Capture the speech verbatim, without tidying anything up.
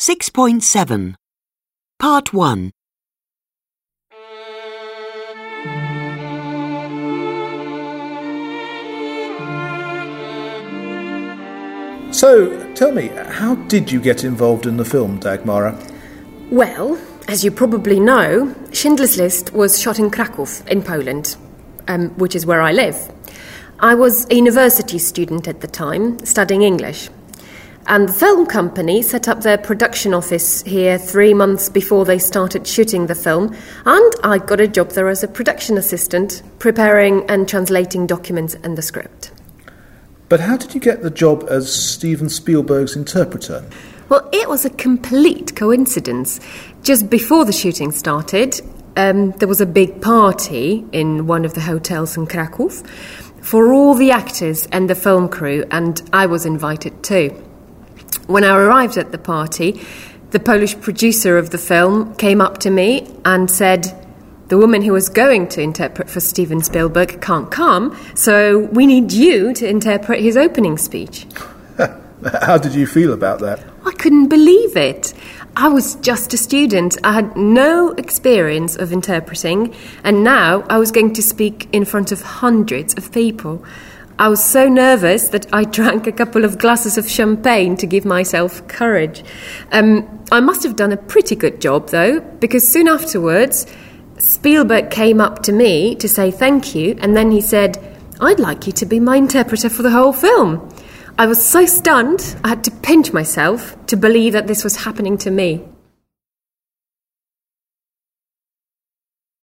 six point seven. Part one. So, tell me, how did you get involved in the film, Dagmara? Well, as you probably know, Schindler's List was shot in Krakow, in Poland, um, which is where I live. I was a university student at the time, studying English. And the film company set up their production office here three months before they started shooting the film, and I got a job there as a production assistant, preparing and translating documents and the script. But how did you get the job as Steven Spielberg's interpreter? Well, it was a complete coincidence. Just before the shooting started, um, there was a big party in one of the hotels in Krakow for all the actors and the film crew, and I was invited too. When I arrived at the party, the Polish producer of the film came up to me and said, "The woman who was going to interpret for Steven Spielberg can't come, so we need you to interpret his opening speech." How did you feel about that? I couldn't believe it. I was just a student. I had no experience of interpreting, and now I was going to speak in front of hundreds of people. I was so nervous that I drank a couple of glasses of champagne to give myself courage. Um, I must have done a pretty good job, though, because soon afterwards, Spielberg came up to me to say thank you, and then he said, "I'd like you to be my interpreter for the whole film." I was so stunned, I had to pinch myself to believe that this was happening to me.